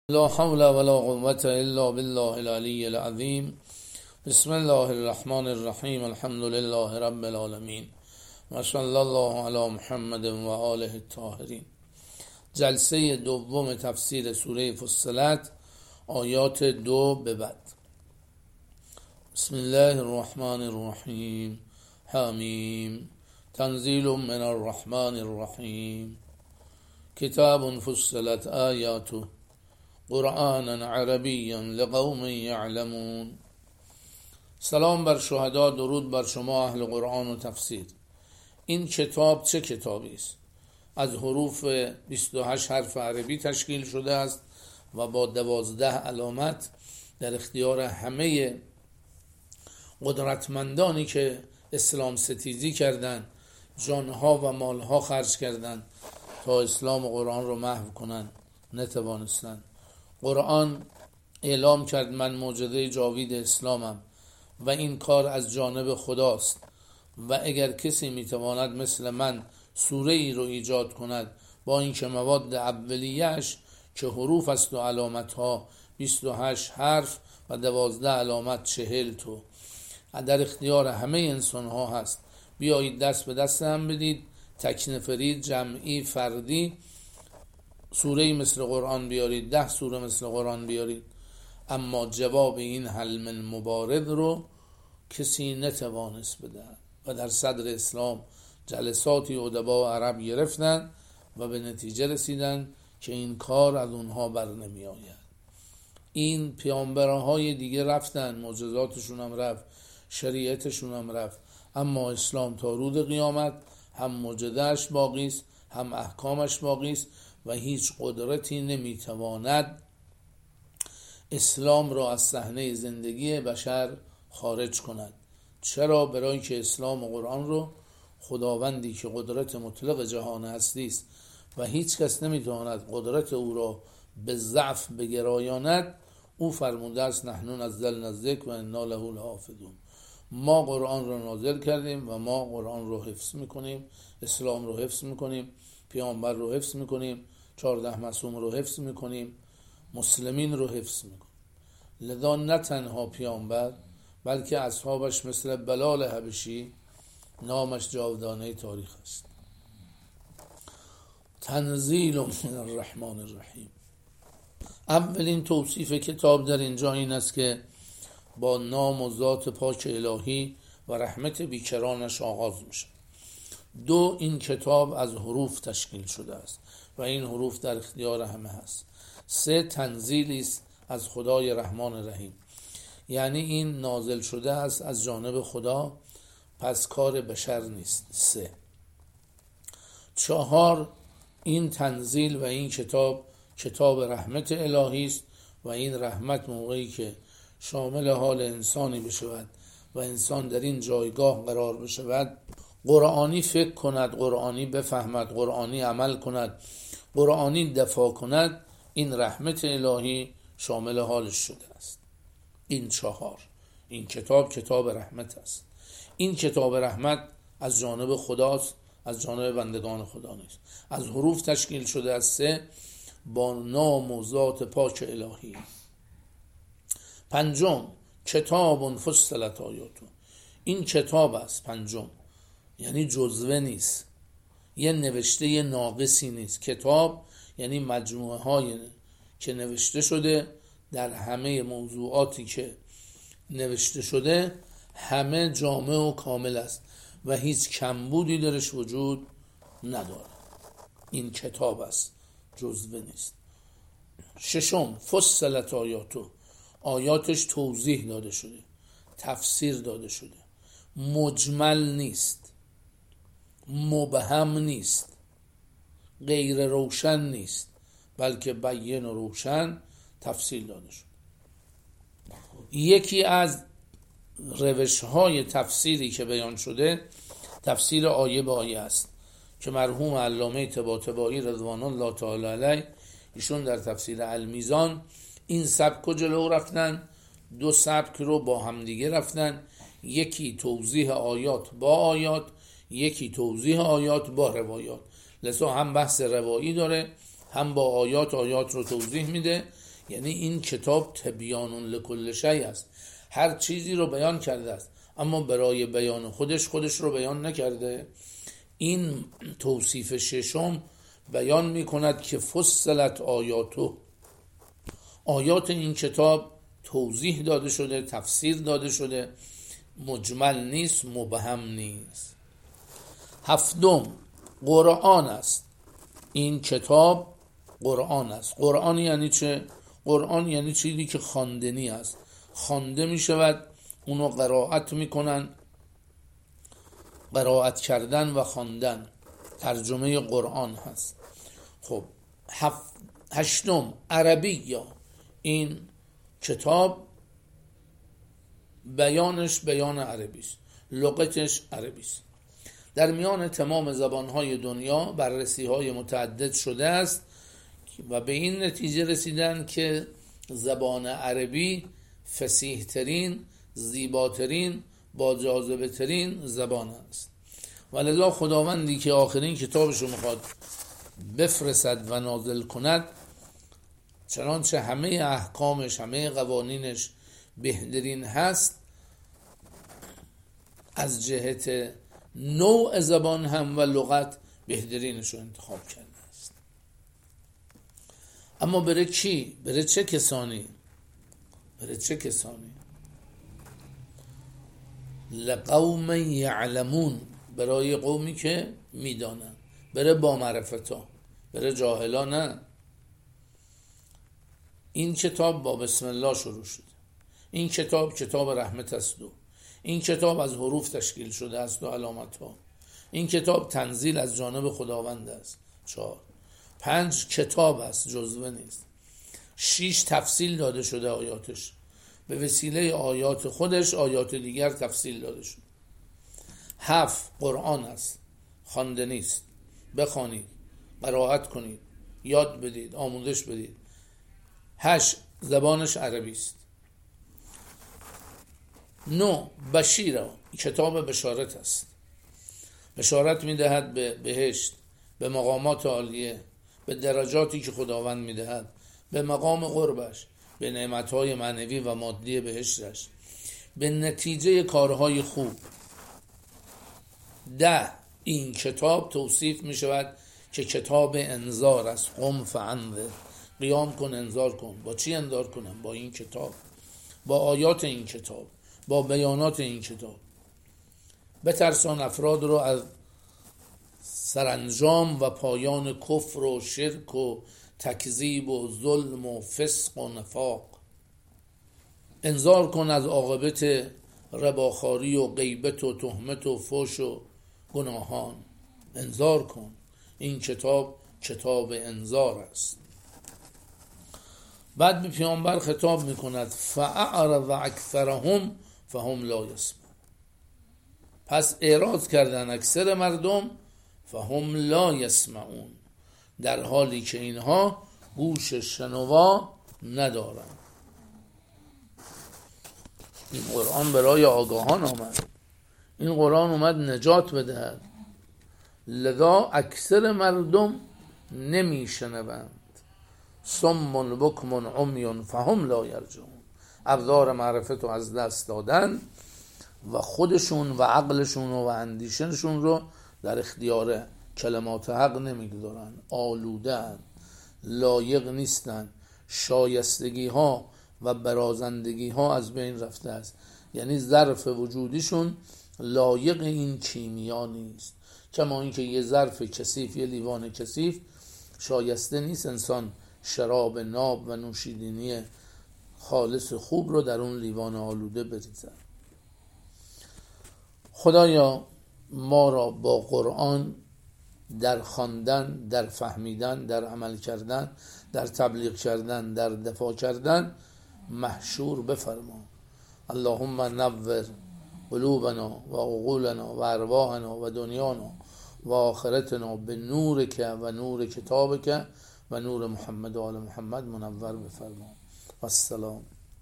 لا حول ولا قوة إلا بالله العلي العظيم. بسم الله الرحمن الرحیم. الحمد لله رب العالمین و صلی الله علی محمد و آله الطاهرین. جلسه دوم تفسیر سوره فصلت، آیات 2 به بعد. بسم الله الرحمن الرحیم. حمیم تنزیل من الرحمن الرحیم. کتاب فصلت آیاته قرآنا عربیا لقوم یعلمون. سلام بر شهدا، درود بر شما اهل قرآن و تفسیر. این کتاب چه کتابی است؟ از حروف 28 حرف عربی تشکیل شده است و با 12 علامت در اختیار همه قدرتمندانی که اسلام ستیزی کردند، جانها و مالها خرج کردند تا اسلام و قرآن رو محو کنند، نتوانستند. قرآن اعلام کرد من معجزه جاوید اسلامم و این کار از جانب خداست و اگر کسی میتواند مثل من سوره ای رو ایجاد کند با اینکه مواد اولیه‌اش که حروف است و علامت ها 28 حرف و 12 علامت 40 تو در اختیار همه انسان ها هست، بیایید دست به دست هم بدید، تکنفری، جمعی، فردی، سوره مثل قرآن بیارید، 10 سوره مثل قرآن بیارید. اما جواب این حلم المبارد رو کسی نتوانست بده و در صدر اسلام جلساتی ادبا عرب گرفتن و به نتیجه رسیدن که این کار از اونها بر نمی آید. این پیامبرهای دیگه رفتن، معجزاتشون هم رفت، شریعتشون هم رفت، اما اسلام تا روز قیامت هم معجزه‌اش باقی است، هم احکامش باقی است و هیچ قدرتی نمیتواند اسلام را از صحنه زندگی بشر خارج کند. چرا؟ برای که اسلام و قرآن رو خداوندی که قدرت مطلق جهان هستی است و هیچ کس نمیتواند قدرت او را به ضعف بگرایاند، او فرموده است نحن نزلنا الذکر و انا له لحافظون. ما قرآن رو نازل کردیم و ما قرآن رو حفظ میکنیم، اسلام رو حفظ میکنیم، پیامبر رو حفظ میکنیم، 14 معصوم رو حفظ میکنیم، مسلمین رو حفظ میکنیم. لذا نه تنها پیامبر بلکه اصحابش مثل بلال حبشی نامش جاودانه تاریخ است. تنزیل من الرحمن الرحیم. اولین توصیف کتاب در اینجا این است که با نام و ذات پاک الهی و رحمت بیکرانش آغاز میشه. 2 این کتاب از حروف تشکیل شده است و این حروف در اختیار همه هست. 3 تنزیلی است از خدای رحمان رحیم، یعنی این نازل شده است از جانب خدا، پس کار بشر نیست. 3 4 این تنزیل و این کتاب رحمت الهی است و این رحمت موقعی که شامل حال انسانی بشود و انسان در این جایگاه قرار بشود، قرآنی فکر کند، قرآنی بفهمد، قرآنی عمل کند، قرآنی دفاع کند، این رحمت الهی شامل حالش شده است. این 4 این کتاب رحمت است. این کتاب رحمت از جانب خداست، از جانب بندگان خدا نیست. از حروف تشکیل شده از 3 با نام و ذات پاک الهی. 5 کتاب فصلت آیاته. این کتاب است. 5 یعنی جزوه نیست، یه نوشته ناقصی نیست. کتاب یعنی مجموعه های که نوشته شده، در همه موضوعاتی که نوشته شده همه جامع و کامل است و هیچ کمبودی درش وجود نداره. این کتاب است، جزوه نیست. 6 فصلت آیاته. آیاتش توضیح داده شده، تفسیر داده شده، مجمل نیست، مبهم نیست، غیر روشن نیست، بلکه بیان و روشن تفصیل داده شد. یکی از روش‌های تفسیری که بیان شده تفسیر آیه به آیه است که مرحوم علامه طباطبایی رضوان الله تعالی علیه ایشون در تفسیر المیزان این سبک رو جلو رفتن. 2 سبک رو با همدیگه رفتن، یکی توضیح آیات با آیات، یکی توضیح آیات با روایات. لذا هم بحث روایی داره، هم با آیات رو توضیح میده. یعنی این کتاب تبیان لکل شیء است، هر چیزی رو بیان کرده است، اما برای بیان خودش رو بیان نکرده. این توصیف ششم بیان می کند که فصلت آیات این کتاب توضیح داده شده، تفسیر داده شده، مجمل نیست، مبهم نیست. هفتم قرآن است. این کتاب قرآن است. قرآن یعنی چه؟ قرآن یعنی چیزی که خواندنی است، خوانده می شود، اونو قرائت می کنن. قرائت کردن و خواندن ترجمه قرآن هست. خب هشتم عربی، یا این کتاب بیانش بیان عربی است، لغتش عربی است. در میان تمام زبانهای دنیا بررسی‌های متعدد شده است و به این نتیجه رسیدن که زبان عربی فصیح ترین، زیباترین، با جاذبه ترین زبان است. ولذا خداوندی که آخرین کتابش رو میخواد بفرستد و نازل کند، چنانچه همه احکامش، همه قوانینش بهترین هست، از جهت نوع زبان هم و لغت بهترینش رو انتخاب کرده است. اما برای کی؟ برای چه کسانی؟ لقوم یعلمون، برای قومی که میدانن. برای با معرفتا، برای جاهلا نه. این کتاب با بسم الله شروع شده. این کتاب رحمت است و این کتاب از حروف تشکیل شده است و علامت ها. این کتاب تنزیل از جانب خداوند است. 4 5 کتاب است، جزوه نیست. 6 تفصیل داده شده آیاتش، به وسیله آیات خودش آیات دیگر تفصیل داده شده. 7 قرآن است، خواندنی است، بخوانید، قرائت کنید، یاد بدید، آموزش بدید. 8 زبانش عربی است. 9 بشیره، کتاب بشارت است، بشارت میدهد به بهشت، به مقامات عالیه، به درجاتی که خداوند میدهد، به مقام قربش، به نعمتهای معنوی و مادی بهشتش، به نتیجه کارهای خوب. 10 این کتاب توصیف می شود که کتاب انذار است. قم فانذر، قیام کن، انذار کن. با چی انذار کنم؟ با این کتاب، با آیات این کتاب، با بیانات این کتاب. بترسان افراد رو از سرانجام و پایان کفر و شرک و تکذیب و ظلم و فسق و نفاق. انذار کن از عاقبت رباخاری و غیبت و تهمت و فحش و گناهان. انذار کن. این کتاب انذار است. بعد به پیامبر خطاب میکند فاعرض اکثرهم فهم لا یسمعون. پس اعراض کردن اکثر مردم، فهم لا یسمعون، در حالی که اینها گوش شنوا ندارند. این قرآن برای آگاهان آمد، این قرآن اومد نجات بدهد، لذا اکثر مردم نمیشنوند. صم بکم عمی فهم لا یرجعون، ابزار معرفت رو از دست دادن و خودشون و عقلشون و اندیشنشون رو در اختیار کلمات حق نمیگذارن. آلودن، لایق نیستن، شایستگی ها و برازندگی ها از بین رفته است. یعنی ظرف وجودیشون لایق این کیمیا نیست. کما اینکه یه ظرف کثیف، یه لیوان کثیف شایسته نیست انسان شراب ناب و نوشیدنی خالص خوب رو در اون لیوان آلوده بریزد. خدایا ما را با قرآن در خواندن، در فهمیدن، در عمل کردن، در تبلیغ کردن، در دفاع کردن محشور بفرما. اللهم نور قلوبنا و عقولنا و ارواحنا و دنیانا و آخرتنا به نورک و نور کتابک و نور محمد و آل محمد منور بفرما. و السلام.